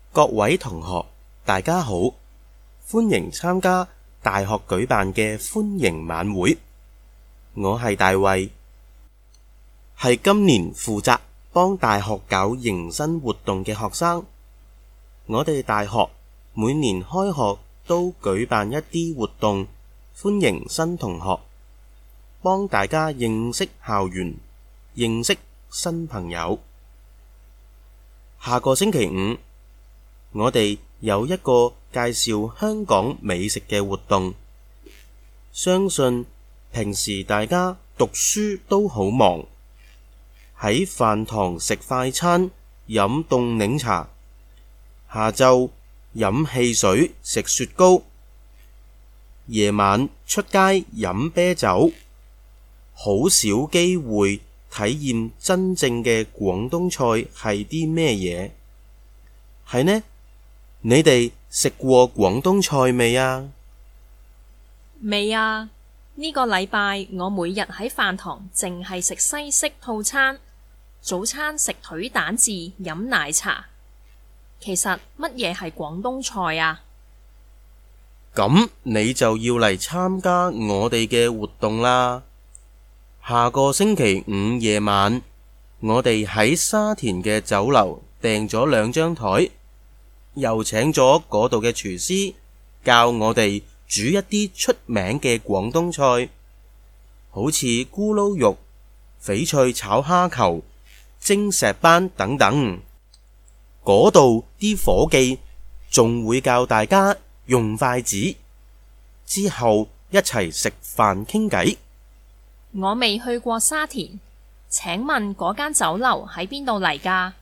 各位同學，大家好，歡迎參加大學舉辦嘅歡迎晚會。我係大衛，係今年負責幫大學搞迎新活動嘅學生。我哋大學每年開學都舉辦一啲活動，歡迎新同學，幫大家認識校園，認識新朋友。下個星期五，我哋有一個介紹香港美食嘅活動。相信平時大家讀書都好忙，喺飯堂食快餐，飲凍檸茶，下晝飲汽水食雪糕，夜晚出街飲啤酒，好少機會體驗真正嘅廣東菜係啲咩嘢？係呢？你哋食過廣東菜未啊？ 未啊！呢個禮拜我每日喺飯堂淨係食西式套餐，早餐食腿蛋治，飲奶茶。其實乜嘢係廣東菜啊？ 咁你就要嚟參加我哋嘅活動啦！下個星期五夜晚，我哋喺沙田嘅酒樓訂咗2張台，又請咗嗰度嘅廚師教我哋煮一啲出名嘅廣東菜，好似咕嚕肉、翡翠炒蝦球、蒸石斑等等。嗰度啲伙計仲會教大家用筷子，之後一齊食飯傾偈。 我未去過沙田，請問嗰間酒樓喺邊度嚟㗎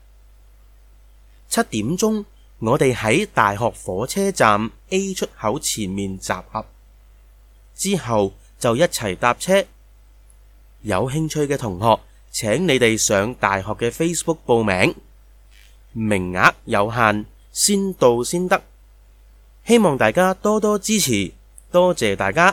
？7點鐘，我哋喺大學火車站 A 出口前面集合，之後就一齊搭車。有興趣嘅同學，請你哋上大學嘅 Facebook 報名，名額有限，先到先得。希望大家多多支持，多謝大家。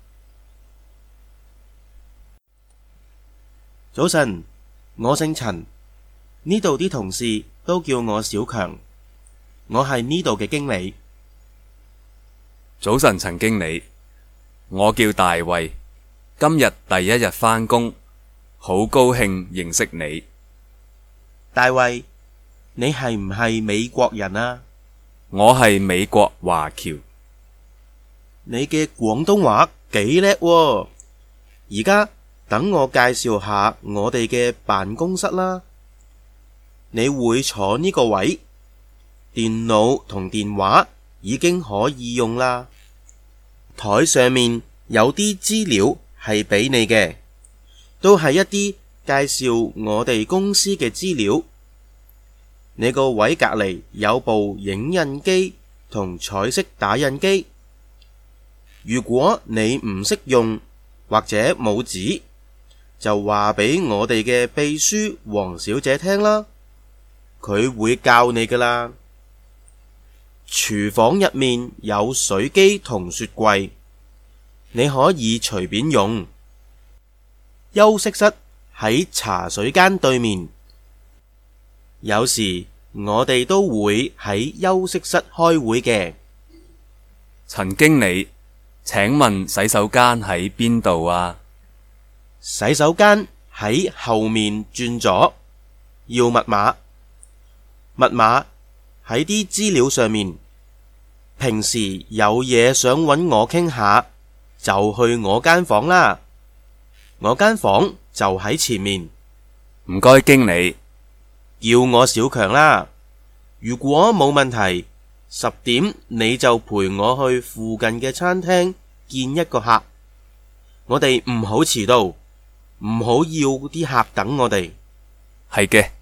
早晨，我姓陳，呢度啲同事都叫我小強，我係呢度嘅經理。 早晨，陳經理，我叫大衛，今日第一日返工，好高興認識你。 大衛，你係唔係美國人啊？ 我係美國華僑。 你嘅廣東話幾叻喎！而家等我介紹下我哋嘅辦公室啦。你會坐呢個位，電腦同電話已經可以用啦。台上面有啲資料係俾你嘅，都係一啲介紹我哋公司嘅資料。你個位隔籬有部影印機同彩色打印機。如果你唔識用或者冇紙，就話俾我哋嘅秘書黃小姐聽啦，佢會教你㗎啦。廚房入面有水機同雪櫃，你可以隨便用。休息室喺茶水間對面，有時我哋都會喺休息室開會嘅。 陳經理，請問洗手間喺邊度啊？ 洗手間喺後面轉左，要密碼。密碼喺啲資料上面。平時有嘢想搵我傾下，就去我間房啦。我間房就喺前面。 唔該，經理。 叫我小強啦。如果冇問題，10點你就陪我去附近嘅餐廳見一個客。我哋唔好遲到，唔好要啲客等我哋。 係嘅。